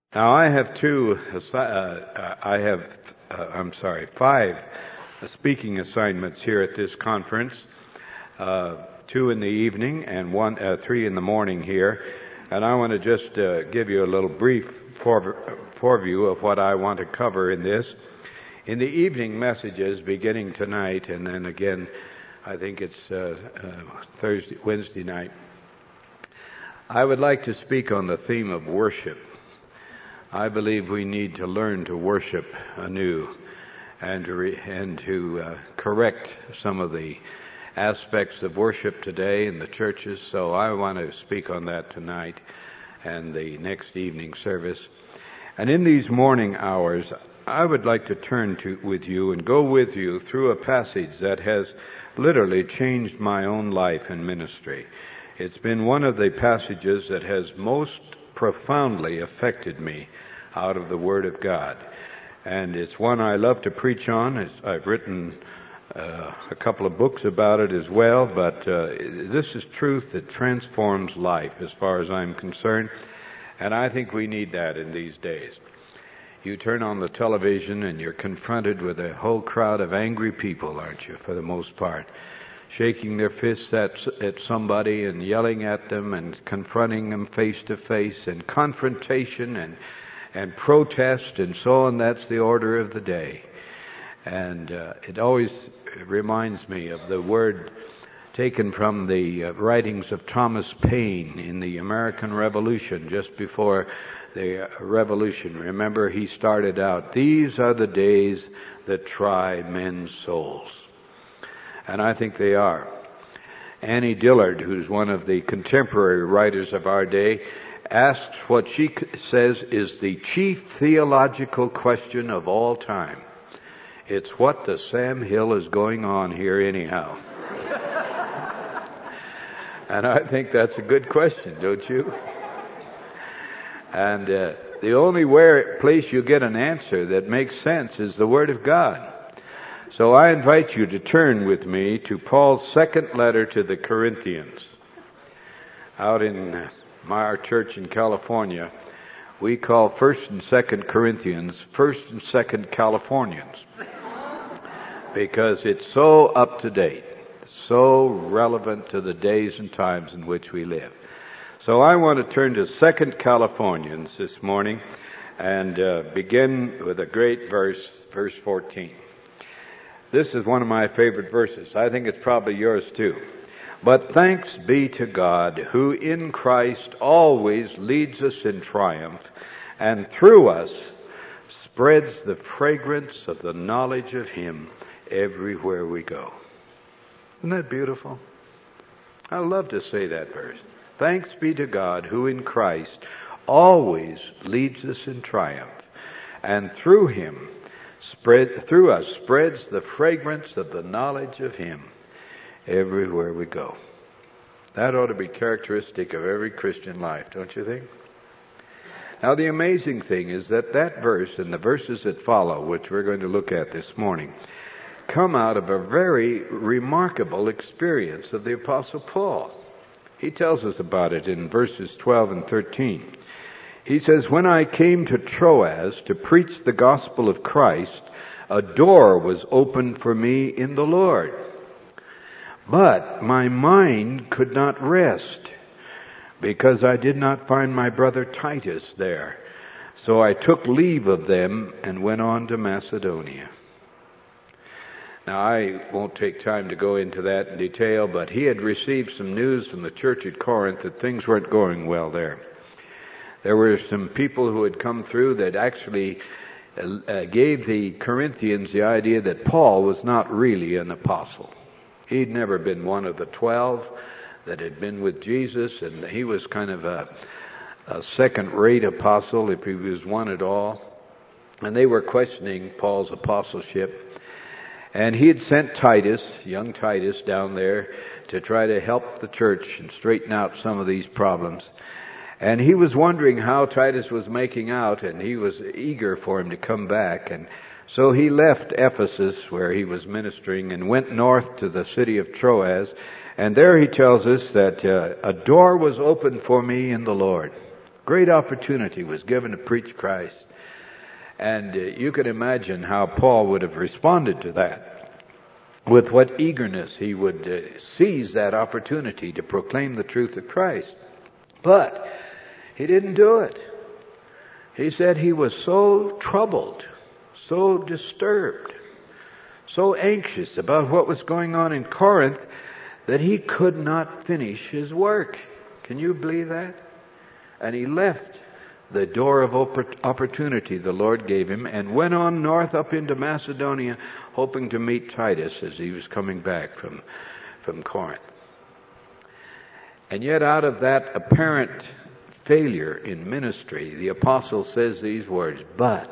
Now I have five speaking assignments here at this conference, 2 in the evening and 3 in the morning here, and I want to just give you a little brief foreview of what I want to cover in this. In the evening messages beginning tonight, and then again, I think it's Wednesday night, I would like to speak on the theme of worship. I believe we need to learn to worship anew and to correct some of the aspects of worship today in the churches. So I want to speak on that tonight and the next evening service. And in these morning hours, I would like to turn with you and go with you through a passage that has literally changed my own life and ministry. It's been one of the passages that has most profoundly affected me out of the Word of God. And it's one I love to preach on. I've written a couple of books about it as well, but this is truth that transforms life as far as I'm concerned, and I think we need that in these days. You turn on the television and you're confronted with a whole crowd of angry people, aren't you, for the most part, shaking their fists at somebody and yelling at them and confronting them face to face, and confrontation and protest and so on. That's the order of the day. And it always reminds me of the word taken from the writings of Thomas Paine in the American Revolution, just before the Revolution. Remember, he started out, "These are the days that try men's souls." And I think they are. Annie Dillard, who's one of the contemporary writers of our day, asks what she says is the chief theological question of all time. It's what the Sam Hill is going on here anyhow? And I think that's a good question, don't you? And the only place you get an answer that makes sense is the Word of God. So I invite you to turn with me to Paul's second letter to the Corinthians. Out in our church in California, we call 1st and 2nd Corinthians 1st and 2nd Californians, because it's so up to date, so relevant to the days and times in which we live. So I want to turn to 2nd Californians this morning and begin with a great verse, verse 14. This is one of my favorite verses. I think it's probably yours too. "But thanks be to God, who in Christ always leads us in triumph, and through us spreads the fragrance of the knowledge of Him everywhere we go." Isn't that beautiful? I love to say that verse. Thanks be to God, who in Christ always leads us in triumph, and through us spreads the fragrance of the knowledge of Him everywhere we go. That ought to be characteristic of every Christian life, don't you think? Now, the amazing thing is that verse and the verses that follow, which we're going to look at this morning, come out of a very remarkable experience of the Apostle Paul. He tells us about it in verses 12 and 13. He says, "When I came to Troas to preach the gospel of Christ, a door was opened for me in the Lord. But my mind could not rest, because I did not find my brother Titus there. So I took leave of them and went on to Macedonia." Now, I won't take time to go into that in detail, but he had received some news from the church at Corinth that things weren't going well there. There were some people who had come through that actually gave the Corinthians the idea that Paul was not really an apostle. He'd never been one of the 12 that had been with Jesus, and he was kind of a second-rate apostle, if he was one at all. And they were questioning Paul's apostleship. And he had sent Titus, young Titus, down there to try to help the church and straighten out some of these problems. And he was wondering how Titus was making out, and he was eager for him to come back. And so he left Ephesus, where he was ministering, and went north to the city of Troas. And there he tells us that a door was opened for me in the Lord. Of Great opportunity was given to preach Christ. And you can imagine how Paul would have responded to that. With what eagerness he would seize that opportunity to proclaim the truth of Christ. But he didn't do it. He said he was so troubled, so disturbed, so anxious about what was going on in Corinth that he could not finish his work. Can you believe that? And he left the door of opportunity the Lord gave him and went on north up into Macedonia, hoping to meet Titus as he was coming back from Corinth. And yet out of that apparent failure in ministry, the apostle says these words, But,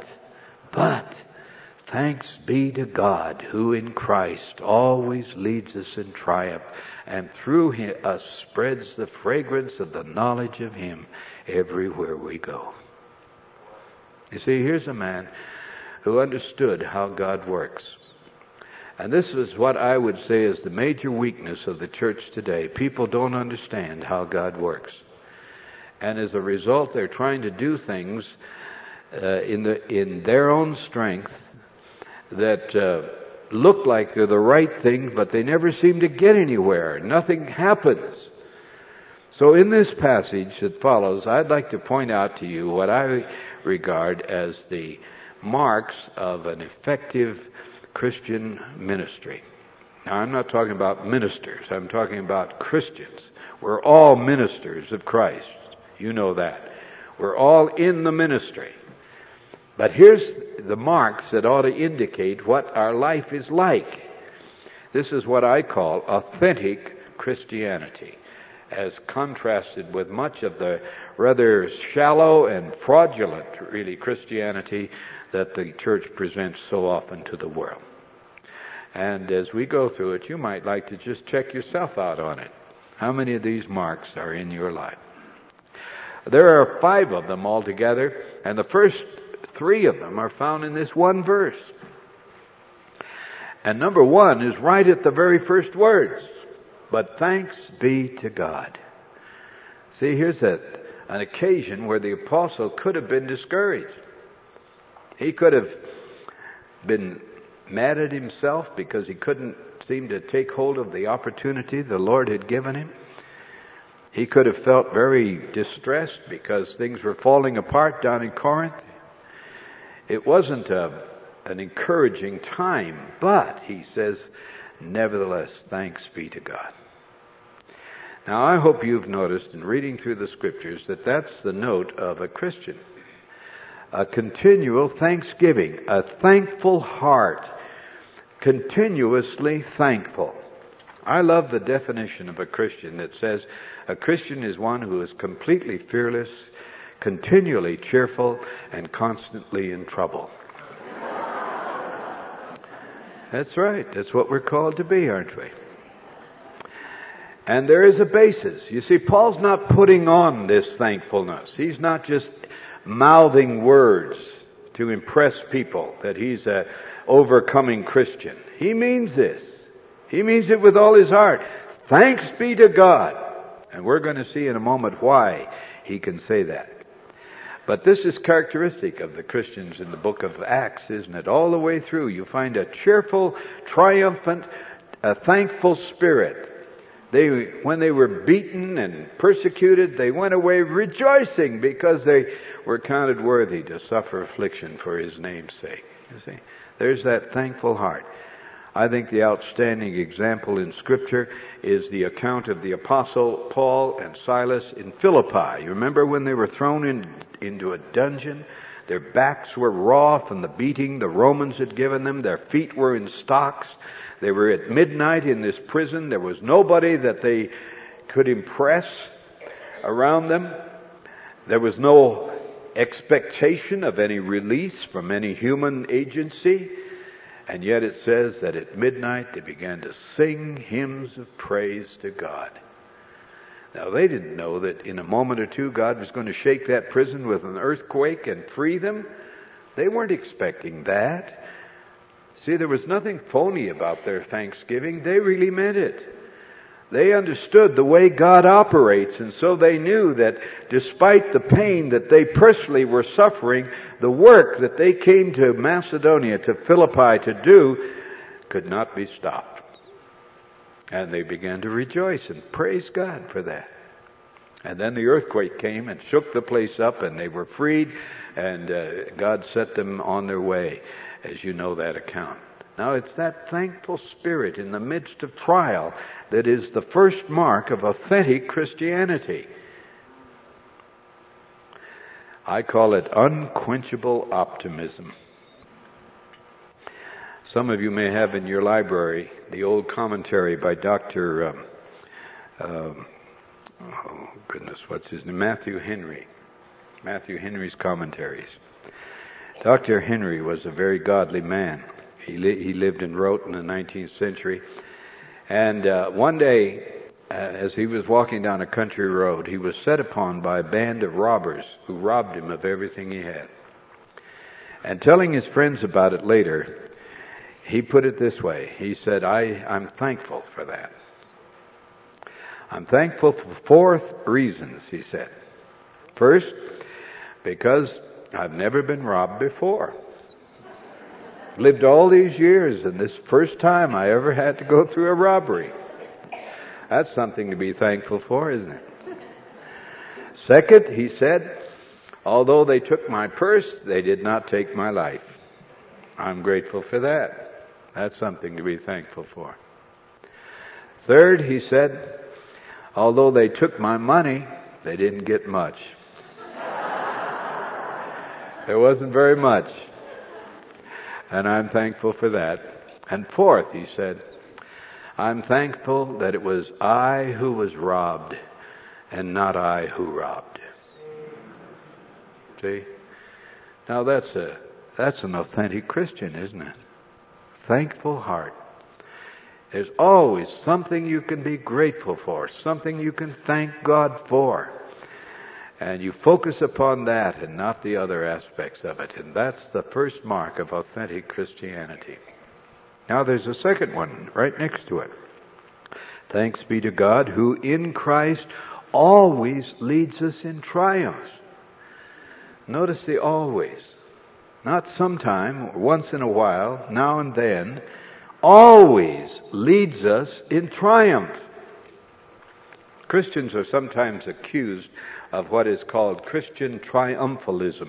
thanks be to God, who in Christ always leads us in triumph, and through us spreads the fragrance of the knowledge of Him everywhere we go. You see, here's a man who understood how God works. And this is what I would say is the major weakness of the church today. People don't understand how God works. And as a result, they're trying to do things in their own strength that look like they're the right thing, but they never seem to get anywhere. Nothing happens. So in this passage that follows, I'd like to point out to you what I regard as the marks of an effective Christian ministry. Now, I'm not talking about ministers. I'm talking about Christians. We're all ministers of Christ. You know that. We're all in the ministry. But here's the marks that ought to indicate what our life is like. This is what I call authentic Christianity, as contrasted with much of the rather shallow and fraudulent, really, Christianity that the church presents so often to the world. And as we go through it, you might like to just check yourself out on it. How many of these marks are in your life? There are 5 of them altogether, and the first 3 of them are found in this one verse. And number 1 is right at the very first words. But thanks be to God. See, here's an occasion where the apostle could have been discouraged. He could have been mad at himself because he couldn't seem to take hold of the opportunity the Lord had given him. He could have felt very distressed because things were falling apart down in Corinth. It wasn't an encouraging time, but he says, nevertheless, thanks be to God. Now, I hope you've noticed in reading through the Scriptures that that's the note of a Christian. A continual thanksgiving, a thankful heart, continuously thankful. I love the definition of a Christian that says a Christian is one who is completely fearless, continually cheerful, and constantly in trouble. That's right. That's what we're called to be, aren't we? And there is a basis. You see, Paul's not putting on this thankfulness. He's not just mouthing words to impress people that he's a overcoming Christian. He means this. He means it with all his heart. Thanks be to God. And we're going to see in a moment why he can say that. But this is characteristic of the Christians in the book of Acts, isn't it? All the way through, you find a cheerful, triumphant, a thankful spirit. When they were beaten and persecuted, they went away rejoicing because they were counted worthy to suffer affliction for His name's sake. You see, there's that thankful heart. I think the outstanding example in Scripture is the account of the Apostle Paul and Silas in Philippi. You remember when they were thrown into a dungeon? Their backs were raw from the beating the Romans had given them. Their feet were in stocks. They were at midnight in this prison. There was nobody that they could impress around them. There was no expectation of any release from any human agency. And yet it says that at midnight they began to sing hymns of praise to God. Now they didn't know that in a moment or two God was going to shake that prison with an earthquake and free them. They weren't expecting that. See, there was nothing phony about their thanksgiving. They really meant it. They understood the way God operates, and so they knew that despite the pain that they personally were suffering, the work that they came to Macedonia, to Philippi to do, could not be stopped. And they began to rejoice and praise God for that. And then the earthquake came and shook the place up, and they were freed, and God set them on their way, as you know that account. Now, it's that thankful spirit in the midst of trial that is the first mark of authentic Christianity. I call it unquenchable optimism. Some of you may have in your library the old commentary by Dr. Matthew Henry. Matthew Henry's commentaries. Dr. Henry was a very godly man. He lived and wrote in the 19th century. And one day, as he was walking down a country road, he was set upon by a band of robbers who robbed him of everything he had. And telling his friends about it later, he put it this way. He said, I'm thankful for that. I'm thankful for 4 reasons, he said. First, because I've never been robbed before. Lived all these years, and this first time I ever had to go through a robbery. That's something to be thankful for, isn't it? Second, he said, although they took my purse, they did not take my life. I'm grateful for that. That's something to be thankful for. Third, he said, although they took my money, they didn't get much. There wasn't very much. And I'm thankful for that. And fourth, he said, I'm thankful that it was I who was robbed and not I who robbed. See? Now that's an authentic Christian, isn't it? Thankful heart. There's always something you can be grateful for, something you can thank God for. And you focus upon that and not the other aspects of it. And that's the first mark of authentic Christianity. Now there's a second one right next to it. Thanks be to God who in Christ always leads us in triumph. Notice the always. Not sometime, once in a while, now and then. Always leads us in triumph. Christians are sometimes accused of what is called Christian triumphalism,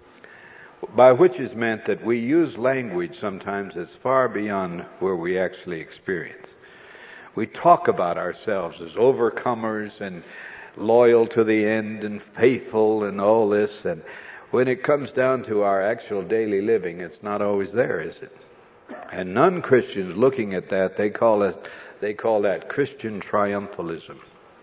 by which is meant that we use language sometimes that's far beyond where we actually experience. We talk about ourselves as overcomers and loyal to the end and faithful and all this, and when it comes down to our actual daily living, it's not always there, is it? And non-Christians looking at that, they call that Christian triumphalism.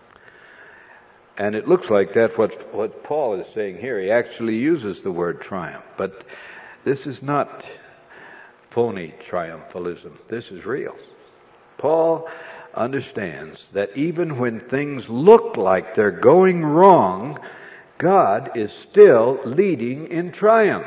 And it looks like that's what Paul is saying here. He actually uses the word triumph. But this is not phony triumphalism. This is real. Paul understands that even when things look like they're going wrong, God is still leading in triumph.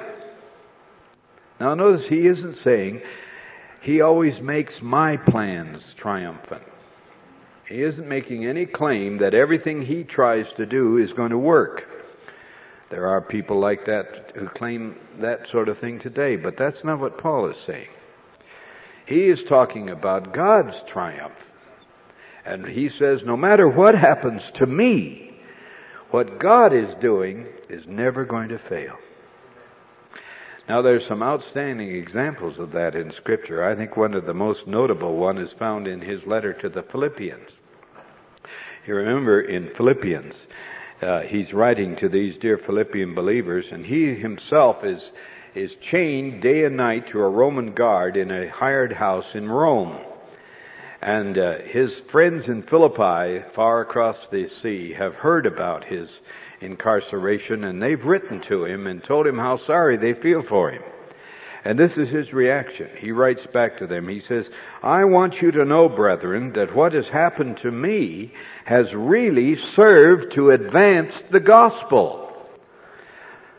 Now notice he isn't saying he always makes my plans triumphant. He isn't making any claim that everything he tries to do is going to work. There are people like that who claim that sort of thing today, but that's not what Paul is saying. He is talking about God's triumph. And he says, no matter what happens to me, what God is doing is never going to fail. Now there's some outstanding examples of that in Scripture. I think one of the most notable one is found in his letter to the Philippians. You remember in Philippians, he's writing to these dear Philippian believers, and he himself is chained day and night to a Roman guard in a hired house in Rome. And his friends in Philippi, far across the sea, have heard about his incarceration, and they've written to him and told him how sorry they feel for him. And this is his reaction. He writes back to them. He says, I want you to know, brethren, that what has happened to me has really served to advance the gospel.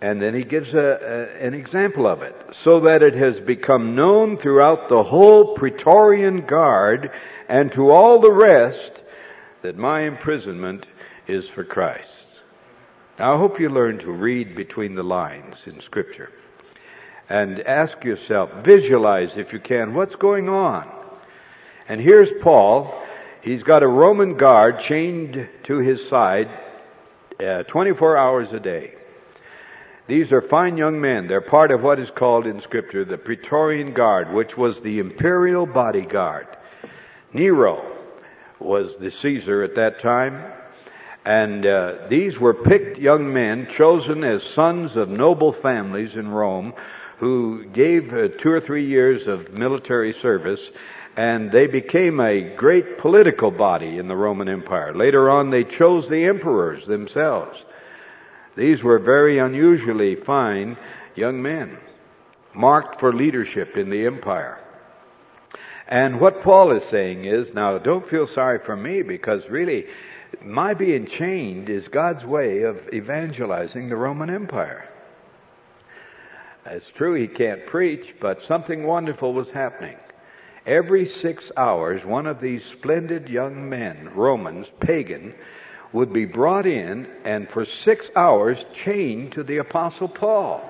And then he gives an example of it. So that it has become known throughout the whole Praetorian Guard and to all the rest that my imprisonment is for Christ. Now I hope you learn to read between the lines in Scripture. And ask yourself, visualize if you can, what's going on? And here's Paul. He's got a Roman guard chained to his side 24 hours a day. These are fine young men. They're part of what is called in Scripture the Praetorian Guard, which was the imperial bodyguard. Nero was the Caesar at that time. And these were picked young men chosen as sons of noble families in Rome who gave 2 or 3 years of military service, and they became a great political body in the Roman Empire. Later on, they chose the emperors themselves. These were very unusually fine young men, marked for leadership in the empire. And what Paul is saying is, now don't feel sorry for me, because really, my being chained is God's way of evangelizing the Roman Empire. It's true he can't preach, but something wonderful was happening. Every 6 hours, one of these splendid young men, Romans, pagan, would be brought in and for 6 hours chained to the Apostle Paul.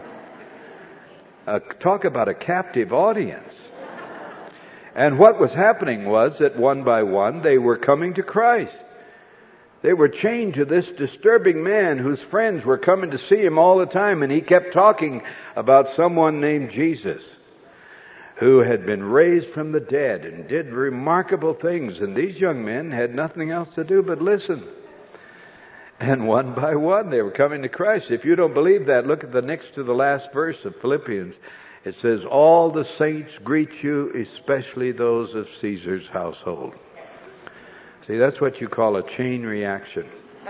Talk about a captive audience. And what was happening was that one by one they were coming to Christ. They were chained to this disturbing man whose friends were coming to see him all the time, and he kept talking about someone named Jesus who had been raised from the dead and did remarkable things. And these young men had nothing else to do but listen. And one by one they were coming to Christ. If you don't believe that, look at the next to the last verse of Philippians. It says, all the saints greet you, especially those of Caesar's household. See, that's what you call a chain reaction.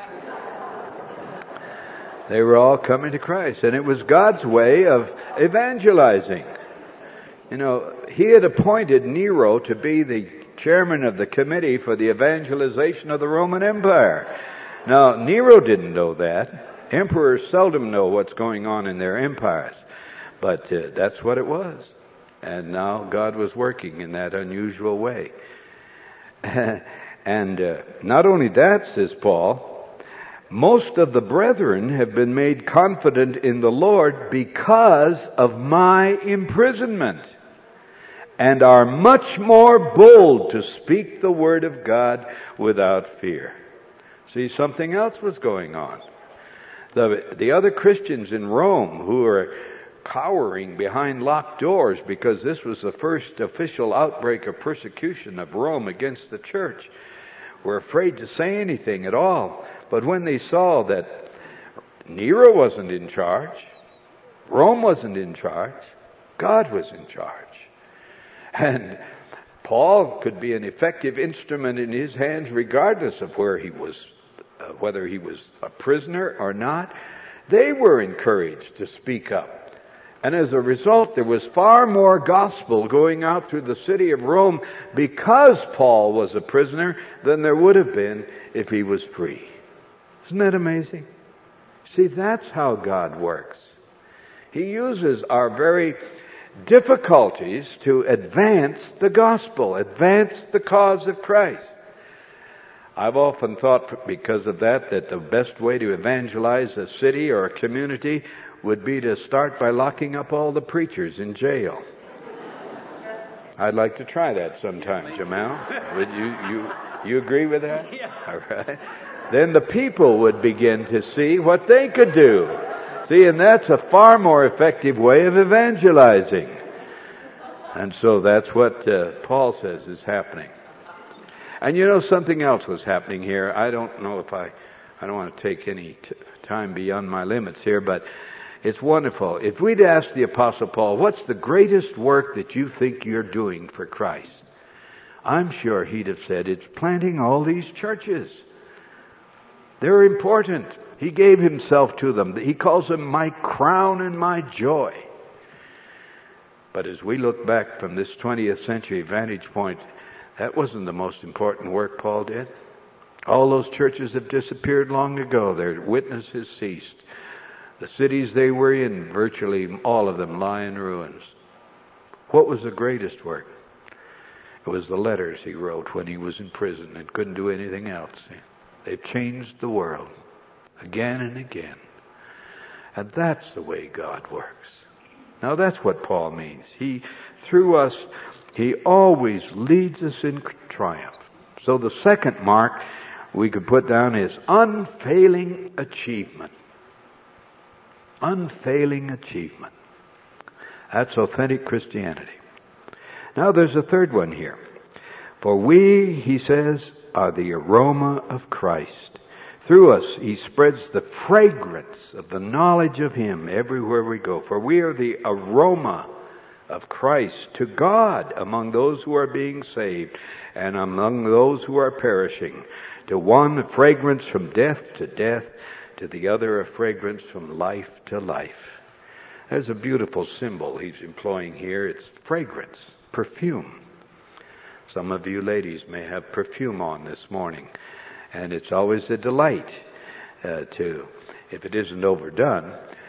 They were all coming to Christ, and it was God's way of evangelizing. You know, he had appointed Nero to be the chairman of the committee for the evangelization of the Roman Empire. Now, Nero didn't know that. Emperors seldom know what's going on in their empires. But that's what it was. And now God was working in that unusual way. And not only that, says Paul, most of the brethren have been made confident in the Lord because of my imprisonment, and are much more bold to speak the word of God without fear. See, something else was going on. The other Christians in Rome who were cowering behind locked doors because this was the first official outbreak of persecution of Rome against the church, were afraid to say anything at all. But when they saw that Nero wasn't in charge, Rome wasn't in charge, God was in charge. And Paul could be an effective instrument in his hands regardless of where he was, whether he was a prisoner or not. They were encouraged to speak up. And as a result, there was far more gospel going out through the city of Rome because Paul was a prisoner than there would have been if he was free. Isn't that amazing? See, that's how God works. He uses our very difficulties to advance the gospel, advance the cause of Christ. I've often thought because of that the best way to evangelize a city or a community would be to start by locking up all the preachers in jail. I'd like to try that sometime, Jamal. Would you agree with that? Yeah. All right. Then the people would begin to see what they could do. See, and that's a far more effective way of evangelizing. And so that's what Paul says is happening. And you know, something else was happening here. I don't know if I don't want to take any time beyond my limits here, but it's wonderful. If we'd asked the Apostle Paul, what's the greatest work that you think you're doing for Christ? I'm sure he'd have said, it's planting all these churches. They're important. He gave himself to them. He calls them my crown and my joy. But as we look back from this 20th century vantage point, that wasn't the most important work Paul did. All those churches have disappeared long ago. Their witness has ceased. The cities they were in, virtually all of them lie in ruins. What was the greatest work? It was the letters he wrote when he was in prison and couldn't do anything else. They've changed the world again and again. And that's the way God works. Now that's what Paul means. Through us, he always leads us in triumph. So the second mark we could put down is unfailing achievement. Unfailing achievement. That's authentic Christianity. Now there's a third one here. For we, he says, are the aroma of Christ. Through us, he spreads the fragrance of the knowledge of him everywhere we go. For we are the aroma of Christ to God among those who are being saved and among those who are perishing. To one, a fragrance from death to death, to the other, a fragrance from life to life. There's a beautiful symbol he's employing here. It's fragrance, perfume. Some of you ladies may have perfume on this morning, and it's always a delight if it isn't overdone,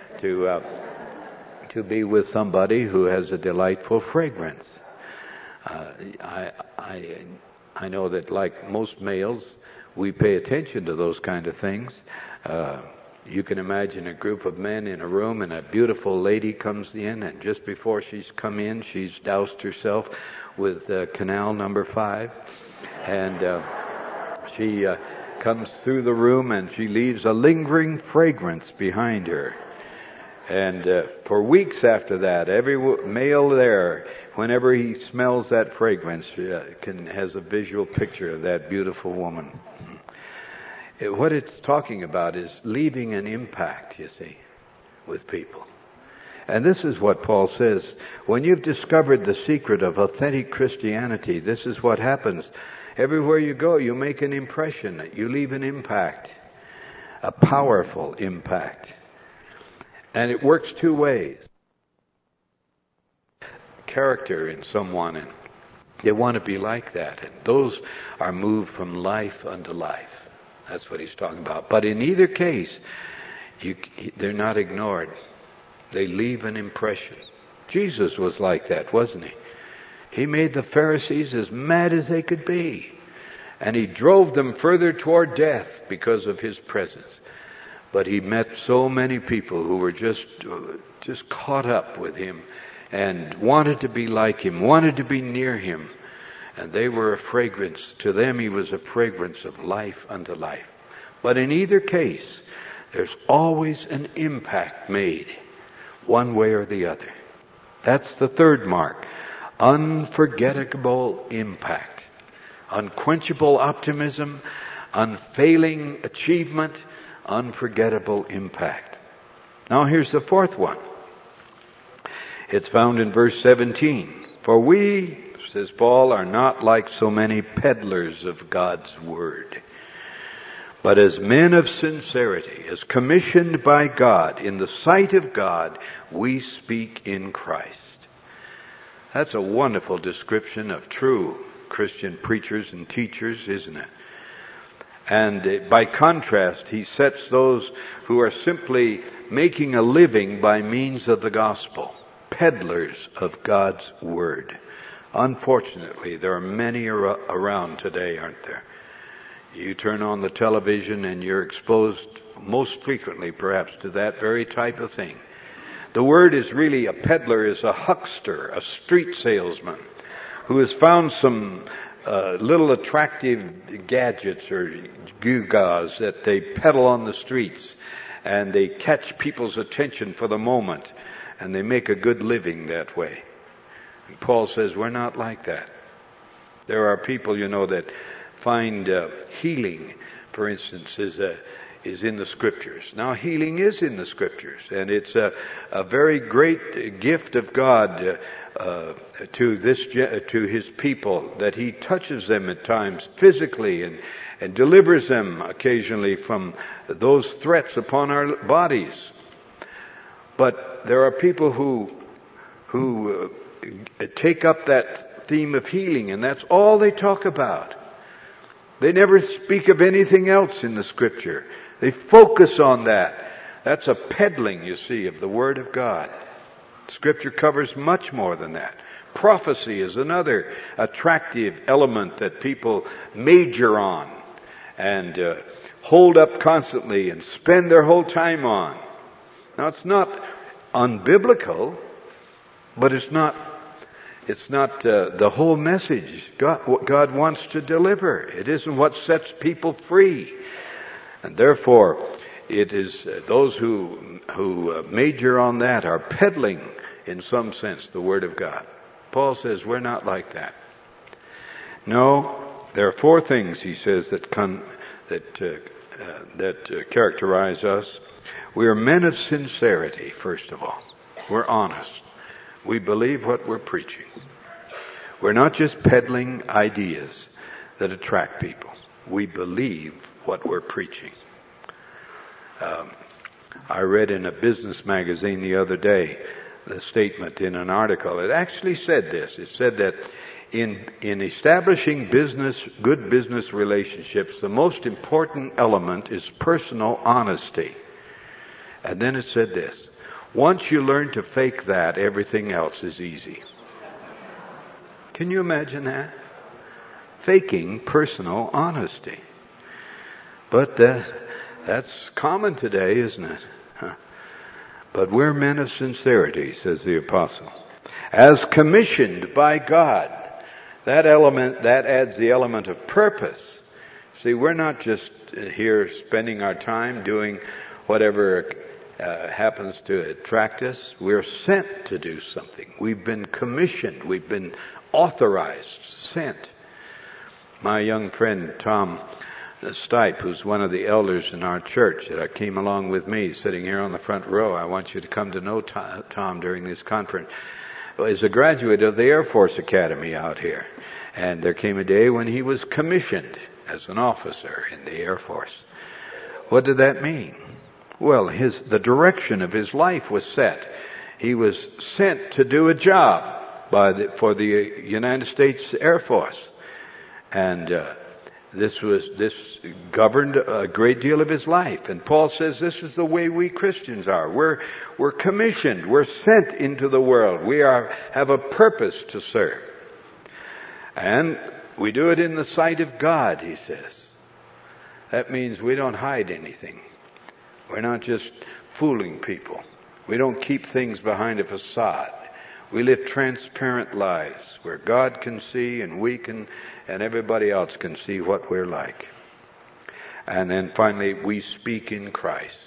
to be with somebody who has a delightful fragrance. I know that, like most males, we pay attention to those kind of things. You can imagine a group of men in a room, and a beautiful lady comes in, and just before she's come in, she's doused herself with canal number 5, and she comes through the room, and she leaves a lingering fragrance behind her. And for weeks after that, every male there, whenever he smells that fragrance, has a visual picture of that beautiful woman. What it's talking about is leaving an impact, you see, with people. And this is what Paul says. When you've discovered the secret of authentic Christianity, this is what happens. Everywhere you go, you make an impression. You leave an impact. A powerful impact. And it works two ways. Character in someone, and they want to be like that. And those are moved from life unto life. That's what he's talking about. But in either case, they're not ignored. They leave an impression. Jesus was like that, wasn't he? He made the Pharisees as mad as they could be. And he drove them further toward death because of his presence. But he met so many people who were just caught up with him and wanted to be like him, wanted to be near him. And they were a fragrance. To them, he was a fragrance of life unto life. But in either case, there's always an impact made, one way or the other. That's the third mark. Unforgettable impact. Unquenchable optimism, unfailing achievement, unforgettable impact. Now here's the fourth one. It's found in verse 17. For we, says Paul, are not like so many peddlers of God's word, but as men of sincerity, as commissioned by God, in the sight of God, we speak in Christ. That's a wonderful description of true Christian preachers and teachers, isn't it? And by contrast, he sets those who are simply making a living by means of the gospel, peddlers of God's word. Unfortunately, there are many around today, aren't there? You turn on the television and you're exposed most frequently, perhaps, to that very type of thing. The word is really, a peddler is a huckster, a street salesman, who has found some little attractive gadgets or gewgaws that they peddle on the streets, and they catch people's attention for the moment, and they make a good living that way. And Paul says we're not like that. There are people, that find healing, for instance, is in the Scriptures. Now, healing is in the Scriptures, and it's a very great gift of God to His people, that He touches them at times physically and delivers them occasionally from those threats upon our bodies. But there are people who take up that theme of healing, and that's all they talk about. They never speak of anything else in the Scripture. They focus on that. That's a peddling, you see, of the Word of God. Scripture covers much more than that. Prophecy is another attractive element that people major on and hold up constantly and spend their whole time on. Now, it's not unbiblical, but it's not the whole message what God wants to deliver. It isn't what sets people free. And therefore, it is those who major on that are peddling, in some sense, the Word of God. Paul says we're not like that. No, there are four things, he says, that characterize us. We are men of sincerity, first of all. We're honest. We believe what we're preaching. We're not just peddling ideas that attract people. We believe what we're preaching. I read in a business magazine the other day the statement in an article. It actually said this. It said that in establishing good business relationships, the most important element is personal honesty. And then it said this: once you learn to fake that, everything else is easy. Can you imagine that? Faking personal honesty. But that's common today, isn't it? But we're men of sincerity, says the apostle. As commissioned by God. That adds the element of purpose. See, we're not just here spending our time doing whatever happens to attract us. We're sent to do something. We've been commissioned. We've been authorized, sent. My young friend Tom Stipe, who's one of the elders in our church that came along with me, sitting here on the front row. I want you to come to know Tom during this conference. Is a graduate of the Air Force Academy out here. And there came a day when he was commissioned as an officer in the Air Force. What did that mean? Well, the direction of his life was set. He was sent to do a job for the United States Air Force. And this governed a great deal of his life. And Paul says this is the way we Christians are. We're commissioned. We're sent into the world. We have a purpose to serve. And we do it in the sight of God, he says. That means we don't hide anything. We're not just fooling people. We don't keep things behind a facade. We live transparent lives where God can see and we can, and everybody else can see what we're like. And then finally, we speak in Christ.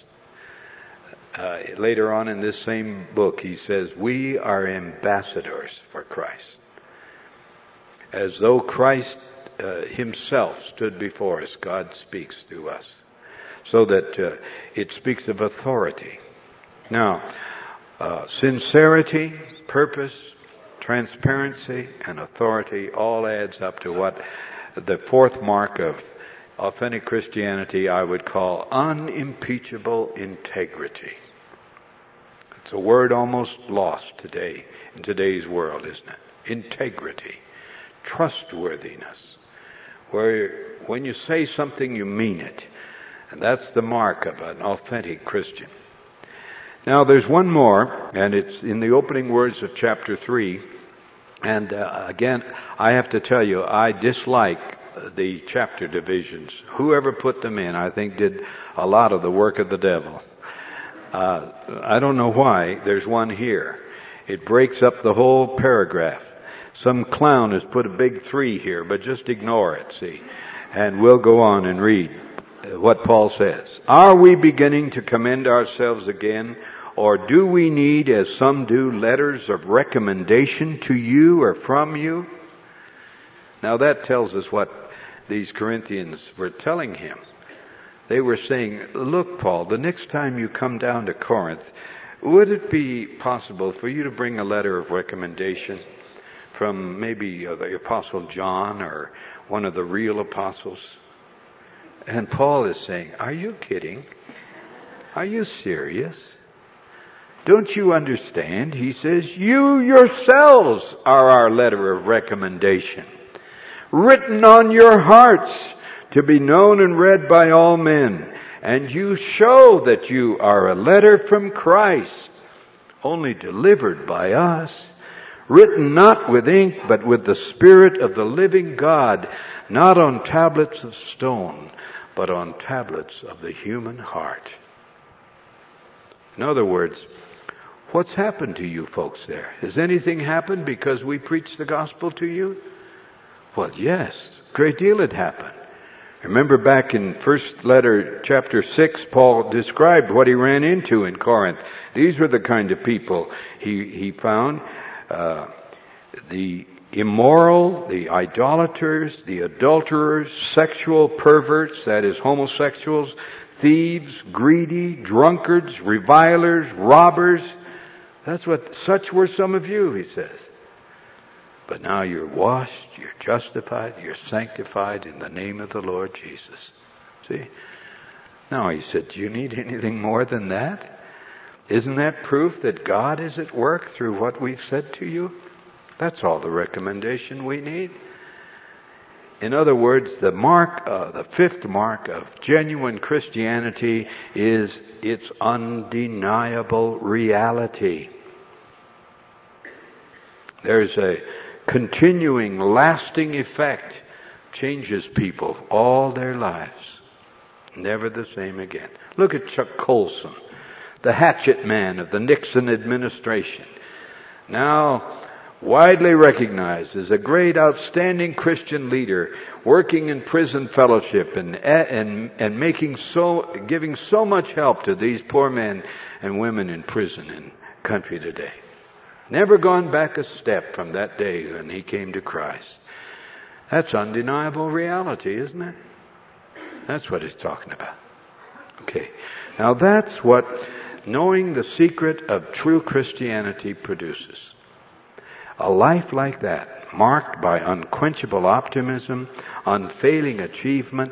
Later on in this same book, he says, we are ambassadors for Christ. As though Christ himself stood before us, God speaks through us. So that it speaks of authority. Now, sincerity, purpose, transparency, and authority all adds up to what the fourth mark of authentic Christianity I would call unimpeachable integrity. It's a word almost lost today in today's world, isn't it? Integrity, trustworthiness, where when you say something you mean it. And that's the mark of an authentic Christian. Now there's one more, and it's in the opening words of chapter 3. And again, I have to tell you, I dislike the chapter divisions. Whoever put them in, I think, did a lot of the work of the devil. I don't know why. There's one here. It breaks up the whole paragraph. Some clown has put a big 3 here, but just ignore it, see. And we'll go on and read what Paul says. Are we beginning to commend ourselves again, or do we need, as some do, letters of recommendation to you or from you? Now that tells us what these Corinthians were telling him. They were saying, look, Paul, the next time you come down to Corinth, would it be possible for you to bring a letter of recommendation from maybe the Apostle John or one of the real apostles? And Paul is saying, are you kidding? Are you serious? Don't you understand? He says, you yourselves are our letter of recommendation, written on your hearts to be known and read by all men. and you show that you are a letter from Christ, only delivered by us, written not with ink, but with the Spirit of the living God, not on tablets of stone, but on tablets of the human heart. In other words, what's happened to you folks there? Has anything happened because we preached the gospel to you? Well, yes, a great deal had happened. Remember back in first letter, chapter 6, Paul described what he ran into in Corinth. These were the kind of people he found. The immoral, the idolaters, the adulterers, sexual perverts, that is homosexuals, thieves, greedy, drunkards, revilers, robbers. Such were some of you, he says. But now you're washed, you're justified, you're sanctified in the name of the Lord Jesus. See? Now he said, do you need anything more than that? Isn't that proof that God is at work through what we've said to you? That's all the recommendation we need. In other words, the fifth mark of genuine Christianity is its undeniable reality. There's a continuing, lasting effect, changes people all their lives. Never the same again. Look at Chuck Colson, the hatchet man of the Nixon administration. Now widely recognized as a great, outstanding Christian leader, working in prison fellowship and giving so much help to these poor men and women in prison in the country today. Never gone back a step from that day when he came to Christ. That's undeniable reality, isn't it? That's what he's talking about. Okay. Now that's what knowing the secret of true Christianity produces. A life like that, marked by unquenchable optimism, unfailing achievement,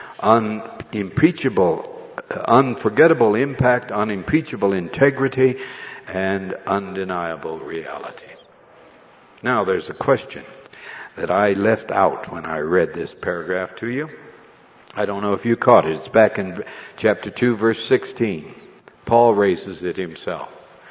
unforgettable impact, unimpeachable integrity, and undeniable reality. Now there's a question that I left out when I read this paragraph to you. I don't know if you caught it. It's back in chapter 2, verse 16. Paul raises it himself.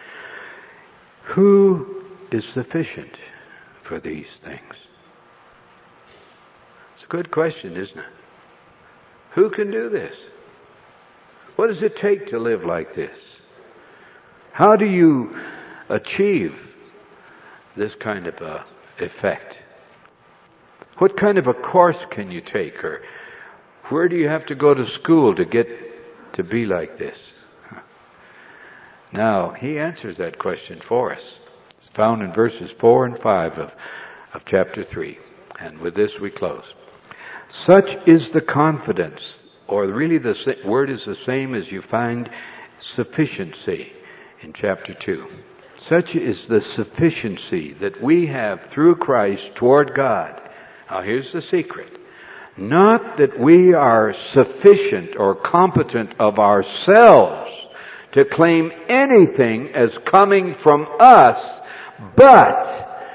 Who is sufficient for these things? It's a good question, isn't it? Who can do this? What does it take to live like this? How do you achieve this kind of effect? What kind of a course can you take, or where do you have to go to school to get to be like this? Now, he answers that question for us. It's found in verses 4 and 5 of chapter 3. And with this we close. Such is the confidence, or really the word is the same as you find sufficiency in chapter 2. Such is the sufficiency that we have through Christ toward God. Now here's the secret. Not that we are sufficient or competent of ourselves to claim anything as coming from us, but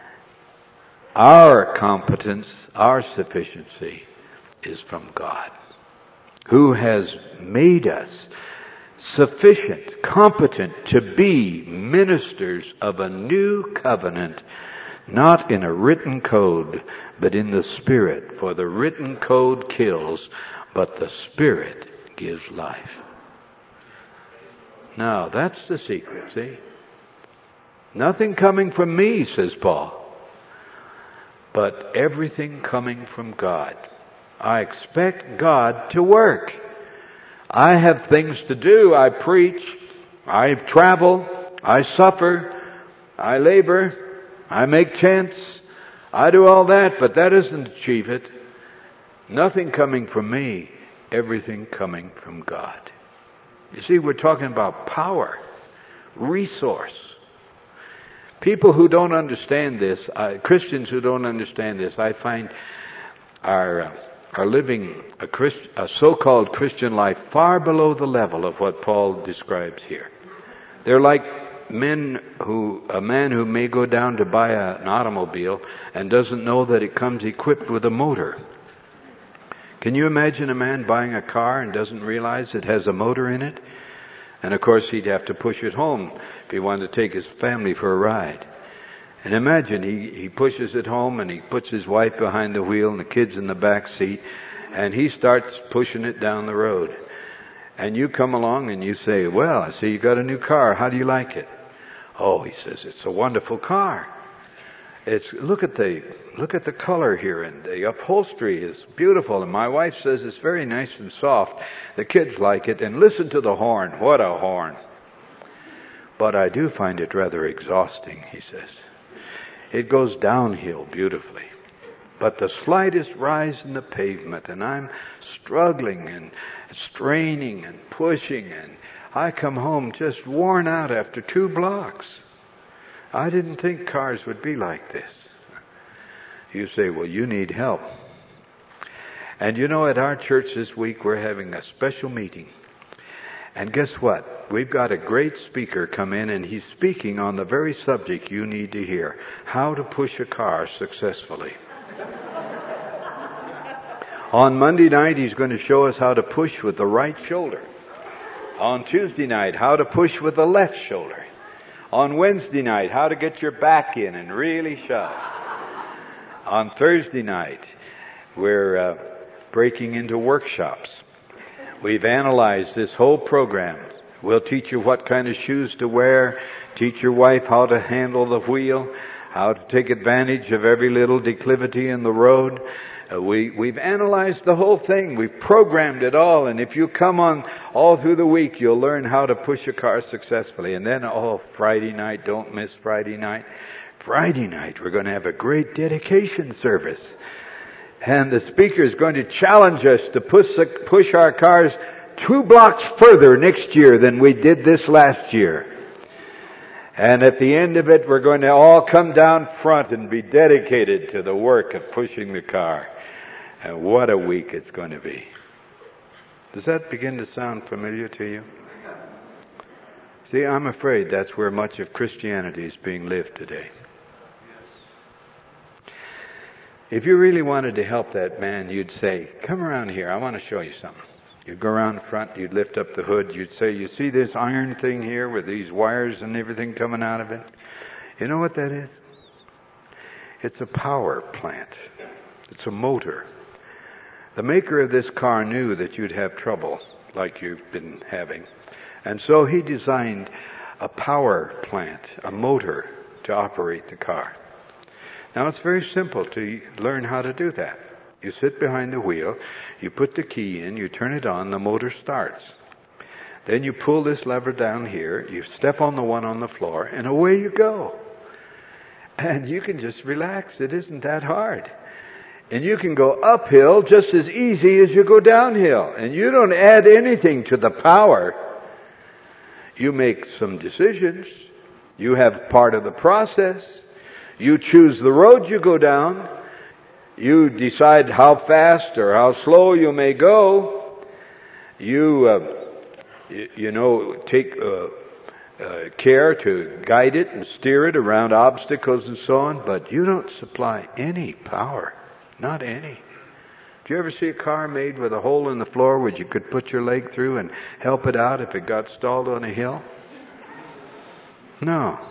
our competence, our sufficiency is from God, who has made us sufficient, competent to be ministers of a new covenant, not in a written code, but in the Spirit. For the written code kills, but the Spirit gives life. Now, that's the secret, see? Nothing coming from me, says Paul, but everything coming from God. I expect God to work. I have things to do. I preach. I travel. I suffer. I labor. I make tents. I do all that, but that doesn't achieve it. Nothing coming from me. Everything coming from God. You see, we're talking about power, resource. People who don't understand this, Christians who don't understand this, I find are living a so-called Christian life far below the level of what Paul describes here. They're like a man who may go down to buy an automobile and doesn't know that it comes equipped with a motor. Can you imagine a man buying a car and doesn't realize it has a motor in it? And of course he'd have to push it home if he wanted to take his family for a ride. And imagine he pushes it home and he puts his wife behind the wheel and the kids in the back seat, and he starts pushing it down the road. And you come along and you say, well, I see you got a new car. How do you like it? Oh, he says, it's a wonderful car. Look at the color here, and the upholstery is beautiful, and my wife says it's very nice and soft. The kids like it, and listen to the horn. What a horn. But I do find it rather exhausting, he says. It goes downhill beautifully. But the slightest rise in the pavement, and I'm struggling and straining and pushing, and I come home just worn out after 2 blocks. I didn't think cars would be like this. You say, well, you need help. And you know, at our church this week, we're having a special meeting. And guess what? We've got a great speaker come in, and he's speaking on the very subject you need to hear. How to push a car successfully. On Monday night, he's going to show us how to push with the right shoulder. On Tuesday night, how to push with the left shoulder. On Wednesday night, how to get your back in and really shove. On Thursday night, we're breaking into workshops. We've analyzed this whole program. We'll teach you what kind of shoes to wear, teach your wife how to handle the wheel, how to take advantage of every little declivity in the road. We've analyzed the whole thing. We've programmed it all. And if you come on all through the week, you'll learn how to push a car successfully. And then, Friday night, don't miss Friday night. Friday night, we're going to have a great dedication service. And the speaker is going to challenge us to push our cars 2 blocks further next year than we did this last year. And at the end of it, we're going to all come down front and be dedicated to the work of pushing the car. And what a week it's going to be. Does that begin to sound familiar to you? See, I'm afraid that's where much of Christianity is being lived today. If you really wanted to help that man, you'd say, come around here, I want to show you something. You'd go around front, you'd lift up the hood, you'd say, you see this iron thing here with these wires and everything coming out of it? You know what that is? It's a power plant. It's a motor. The maker of this car knew that you'd have trouble like you've been having. And so he designed a power plant, a motor, to operate the car. Now it's very simple to learn how to do that. You sit behind the wheel, you put the key in, you turn it on, the motor starts. Then you pull this lever down here, you step on the one on the floor, and away you go. And you can just relax. It isn't that hard. And you can go uphill just as easy as you go downhill. And you don't add anything to the power. You make some decisions. You have part of the process. You choose the road you go down. You decide how fast or how slow you may go. You take care to guide it and steer it around obstacles and so on. But you don't supply any power. Not any. Do you ever see a car made with a hole in the floor where you could put your leg through and help it out if it got stalled on a hill? No.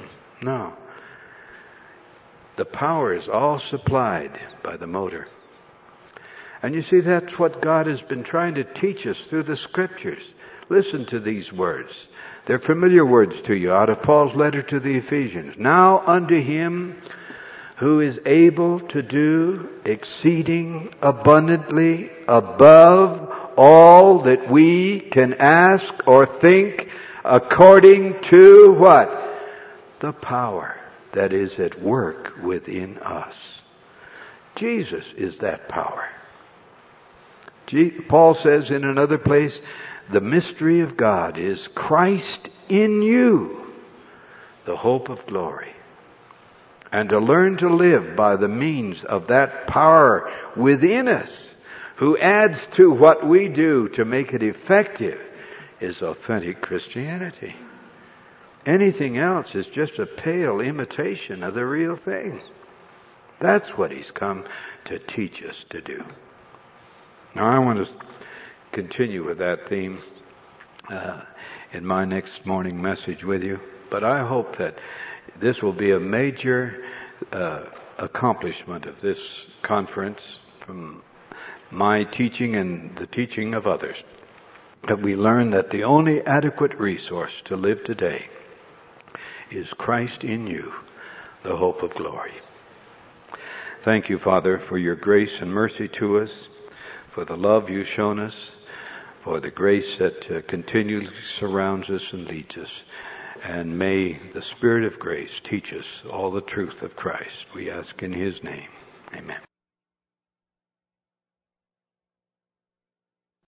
The power is all supplied by the motor. And you see, that's what God has been trying to teach us through the Scriptures. Listen to these words. They're familiar words to you out of Paul's letter to the Ephesians. Now unto him who is able to do exceeding abundantly above all that we can ask or think, according to what? The power that is at work within us. Jesus is that power. Paul says in another place, the mystery of God is Christ in you, the hope of glory. And to learn to live by the means of that power within us, who adds to what we do to make it effective, is authentic Christianity. Anything else is just a pale imitation of the real thing. That's what he's come to teach us to do. Now I want to continue with that theme in my next morning message with you, but I hope that this will be a major accomplishment of this conference from my teaching and the teaching of others, that we learn that the only adequate resource to live today is Christ in you, the hope of glory. Thank you, Father, for your grace and mercy to us, for the love you've shown us, for the grace that continually surrounds us and leads us. And may the Spirit of grace teach us all the truth of Christ. We ask in His name. Amen.